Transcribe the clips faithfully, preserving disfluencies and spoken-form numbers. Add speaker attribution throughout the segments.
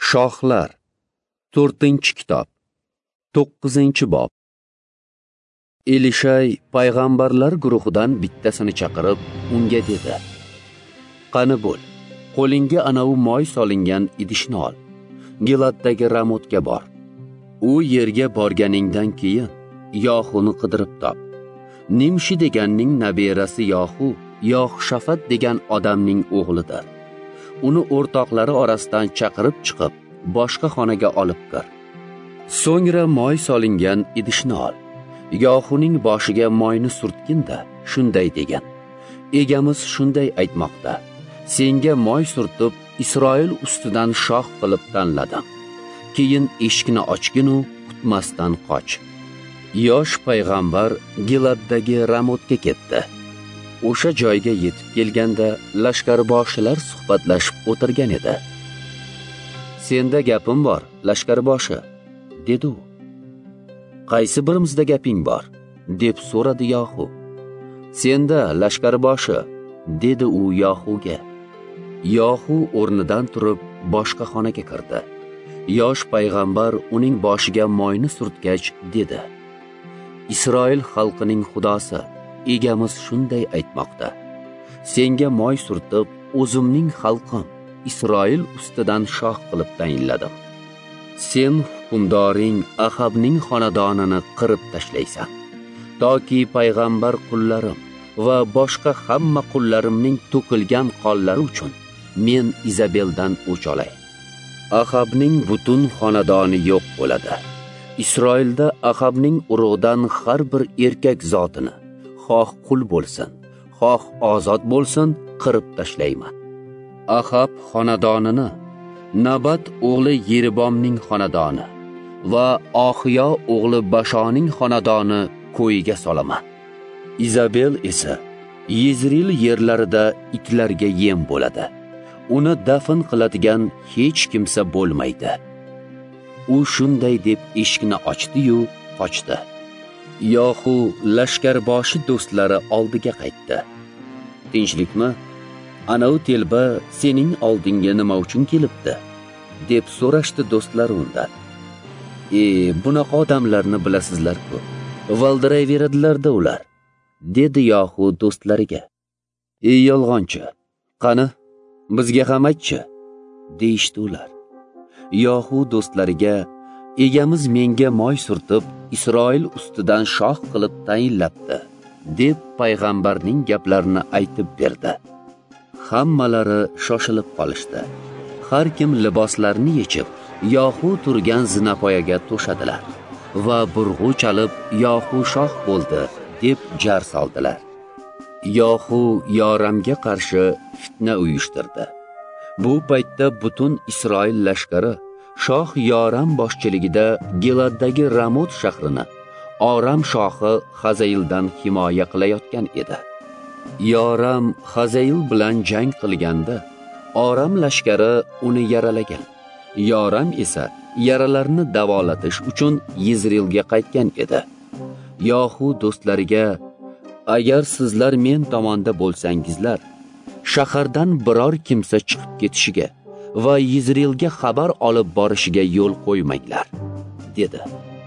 Speaker 1: Shohlar to'rtinchi kitob to'qqizinchi bob. Elishay payg'ambarlar guruhidan bittasini chaqirib unga dedi: Qani bo'l, qo'lingga anavi moy solingan idishni ol, Giladdagi Ramotga bor. U yerga borganingdan keyin Yohuni qidirib top. Nimshi deganning nabirasi Yohu, Yohushafat degan odamning o'g'lidir. Uni o'rtoqlari orasidan chaqirib chiqib, boshqa xonaga olib kir. So'ngra moy solingan idishni ol, Yohuning boshiga moyni surtgin-da, shunday degan: Egamiz shunday aytmoqda: senga moy surtib, Isroil ustidan shoh qilib tanladim. Keyin eshikni ochgin-u kutmasdan qoch. Yosh payg'ambar Giladdagi Ramotga ketdi. O'sha joyga yetib kelganda lashkarboshilar suhbatlashib o'tirgan edi. Senda gapim bor, lashkarboshi, dedi u. Qaysi birimizda gaping bor, deb so'radi Yohu. Senda, lashkarboshi, dedi u Yohuga. Yohu o'rnidan turib boshqa xonaga kirdi. Yosh payg'ambar uning boshiga moyni surtgach dedi: Isroil xalqining xudosi, egamiz shunday aytmoqda: senga moy surtib, o'zimning xalqim Isroil ustidan shoh qilib tayinladim. Sen hukmdoring Ahabning xonadonini qirib tashlaysan, toki payg'ambar qullarim va boshqa hamma qullarimning to'kilgan qonlari uchun men Izabeldan o'ch olay. Ahabning butun xonadoni yo'q bo'ladi. Isroilda Ahabning urug'idan har bir erkak zotini, xoh qul bo'lsin, xoh ozod bo'lsin, qirib tashlayman. Ahab xonadonini Nabat o'g'li Yeribomning xonadoni va Oxiyo o'g'li Bashoning xonadoni ko'yiga solaman. Izabel esa Yezril yerlarida itlarga yem bo'ladi. Uni dafn qiladigan hech kimsa bo'lmaydi. U shunday deb eshikni ochdi-yu qochdi. Yohu lashkarboshi do'stlari oldiga qaytdi. Tinchlikmi? Anavi telba sening oldinga nima uchun kelibdi? deb so'rashdi do'stlari undan. E, bunaqa odamlarni bilasizlar-ku, valdirayveradilar-da ular, dedi Yohu do'stlariga. Ey yolg'onchi, qani, bizga ham aytchi, deyishdi ular. Yohu do'stlariga: egamiz menga moy surtib, Isroil ustidan shoh qilib tayinlabdi, deb payg'ambarning gaplarini aytib berdi. Hammalari shoshilib qolishdi. Har kim liboslarini yechib, Yohu turgan zinapoyaga to'shadilar va burg'u chalib, Yohu shoh bo'ldi, deb jar soldilar. Yohu Yoramga qarshi fitna uyushtirdi. Bu paytda butun Isroil lashkari shoh Yoram boshchiligida Giladdagi Ramot shahrini Oram shohi Hazayildan himoya qilayotgan edi. Yoram Hazayil bilan jang qilganda Oram lashkari uni yaralagan. Yoram esa yaralarni davolatish uchun Yezrilga qaytgan edi. Yohu do'stlariga: agar sizlar men tomonda bo'lsangizlar, shahardan biror kimsa chiqib ketishiga va Yezrilga xabar olib borishiga yo'l qo'ymanglar, dedi.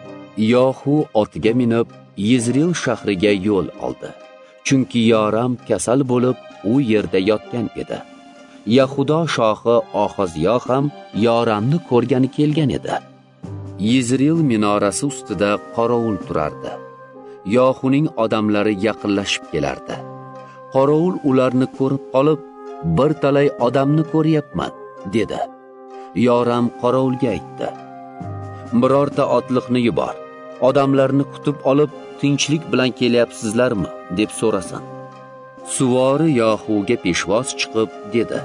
Speaker 1: Yohu otiga minib Yezril shahriga yo'l oldi. Chunki Yoram kasal bo'lib, u yerda yotgan edi. Yahudo shohi Ohaziyo ham Yoramni ko'rgani kelgan edi. Yezril minorasi ustida qorovul turardi. Yohuning odamlari yaqinlashib kelardi. Qorovul ularni ko'rib qolib, bir talay odamni ko'ryapman, dedi. Yoram qorovulga aytdi: birorta otliqni yubor, odamlarni kutib olib, tinchlik bilan kelyapsizlarmi, deb so'rasin. Suvori Yohuga peshvoz chiqib dedi: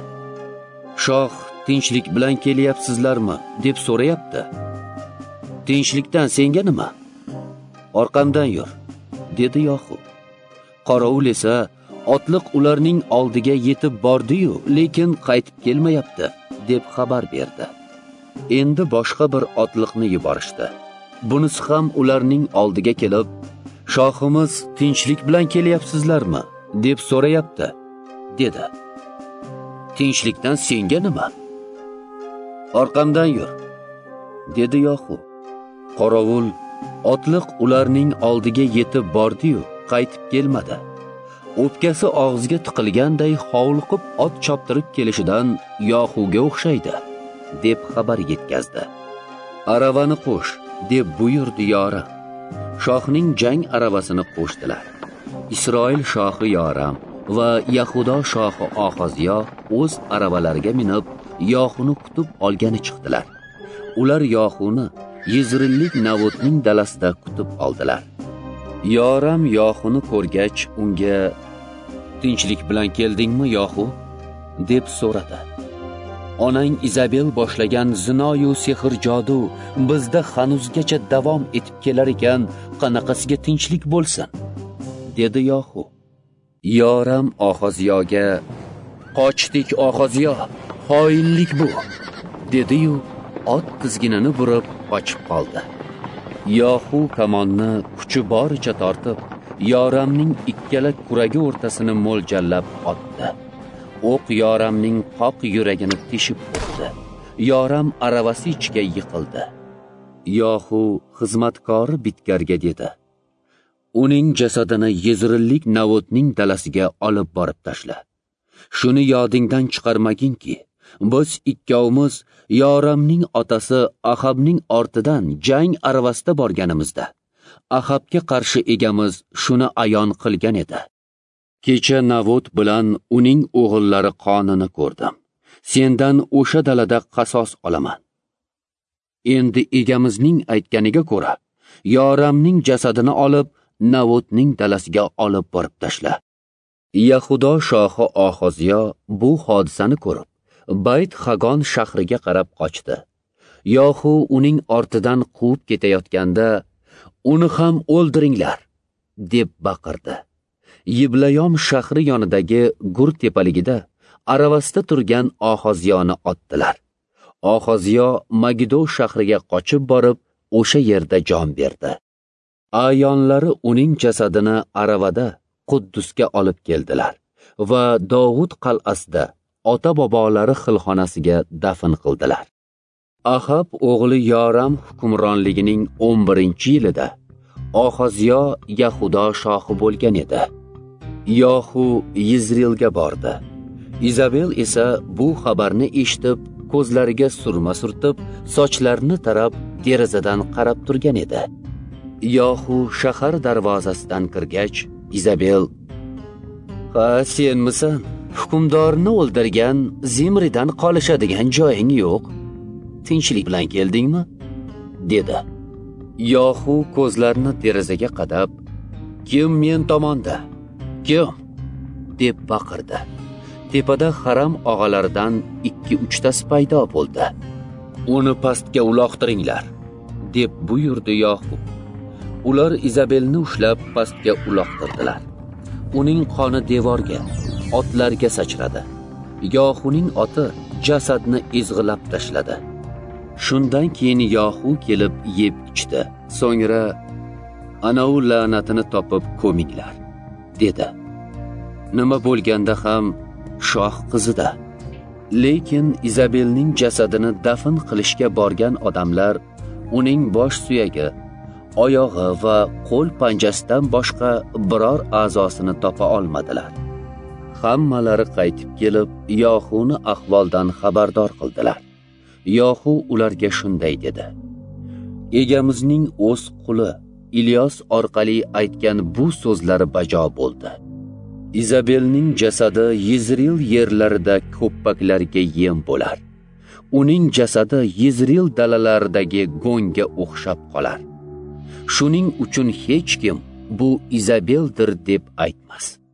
Speaker 1: shoh tinchlik bilan kelyapsizlarmi, deb so'rayapti. Tinchlikdan senga nima? Orqamdan yur, dedi Yohu. Qorovul esa: otliq ularning oldiga yetib bordi-yu, lekin qaytib kelmayapti, deb xabar berdi. Endi boshqa bir otliqni yuborishdi. Bunisi ham ularning oldiga kelib: shohimiz tinchlik bilan kelyapsizlarmi, deb so'rayapti, dedi. Tinchlikdan senga nima? orqamdan yur, dedi Yoxu. Qorovul otliq ularning oldiga yetib bordi-yu, qaytib kelmadi. O'pkasi og'ziga tiqilganday hovliqib ot choptirib kelishidan Yoxuga o'xshaydi, deb xabar yetkazdi. Aravani qo'sh, deb buyurdi Yoram. Shohning jang aravasini qo'shdilar. Isroil shohi Yoram va Yahudo shohi Ohoziyo o'z aravalariga minib, Yoxuni kutib olgani chiqdilar. Ular Yoxuni Yezrillik Navotning dalasida kutib oldilar. Yoram Yoxuni ko'rgach, unga "Tinchlik bilan keldingmi, Yoxu?" deb so'radi. "Onang Izabel boshlagan zino-yu sehr jodu bizda hanuzgacha davom etib kelar ekan, qanaqasiga tinchlik bo'lsin?" dedi Yoxu. Yoram Ohoziyoga "Qochdik Ohoziyo, xoinlik bu", dedi-yu ot tizginini burib qochib qoldi. Yoxu kamonni kuchi boricha tortib, Yoramning ikkala kuragi o'rtasini mo'ljallab otdi. O'q Yoramning qoq yuragini teshib o'tdi. Yoram aravasi ichiga yiqildi. Yoxu xizmatkori Bitgarga dedi: "Uning jasadini Yezrillik Navotning dalasiga olib borib tashla. Shuni yodingdan chiqarmaginki, biz ikkovimiz Yoramning otasi Ahabning ortidan jang aravasida borganimizda, Ahabga qarshi egamiz shuni ayon qilgan edi. Kecha Navot bilan uning o'g'illari qonini ko'rdim. Sendan o'sha dalada qasos olaman. Endi egamizning aytganiga ko'ra, Yoramning jasadini olib Navotning dalasiga olib borib tashla." Yahudo shohi Ohoziyo bu hodisani ko'rib, Bayt Hagon shahriga qarab qochdi. Yoxu uning ortidan quvib ketayotganda, "Uni ham o'ldiringlar", deb baqirdi. Yiblayom shahri yonidagi Gur tepaligida aravasida turgan Ohoziyoni otdilar. Ohoziyo Magido shahriga qochib borib, o'sha yerda jon berdi. Ayonlari uning jasadini aravada Quddusga olib keldilar va Dovud qal'asida ota-bobolari xilxonasiga dafn qildilar. Ahab o'g'li Yoram hukmronligining o'n birinchi yilida Ohoziyo Yahudo shohi bo'lgan edi. Yoxu Yezrilga bordi. Izabel esa bu xabarni eshitib, ko'zlariga surma surtib, sochlarini tarab derazadan qarab turgan edi. Yoxu shahar darvozasidan kirgach, Izabel: "Ha, senmisan? Hukmdorni o'ldirgan Zimridan qolishadigan joying yo'q. Tinchlik bilan keldingmi?" dedi. Yoxu ko'zlarini derazaga qadab, "Kim men tomonda? Kim?" deb baqirdi. Tepada haram og'alaridan ikki uchtasi paydo bo'ldi. "Uni pastga uloqtiringlar", deb buyurdi Yoxu. Ular Izabelni ushlab pastga uloqtirdilar. Uning qoni devorga, otlarga sachradi. Yoxuning oti jasadni ezg'ilab tashladi. Shundan keyin Yoxu kelib yeb ichdi. So'ngra "Ana u la'natini topib ko'minglar", dedi. Nima bo'lganda ham shoh qizida. Lekin Izabelning jasadini dafn qilishga borgan odamlar uning bosh suyagi, oyog'i va qo'l panjasidan boshqa biror a'zosini topa olmadilar. Hammalari qaytib kelib, Yoxuni ahvoldan xabardor qildilar. Yoxu ularga shunday dedi: "Egamizning o'z quli Ilyos orqali aytgan bu so'zlari bajo bo'ldi. Izabelning jasadi Yezril yerlarida ko'ppaklarga yem bo'lar. Uning jasadi Yezril dalalaridagi go'ngga o'xshab qolar. Shuning uchun hech kim bu Izabeldir deb aytmas."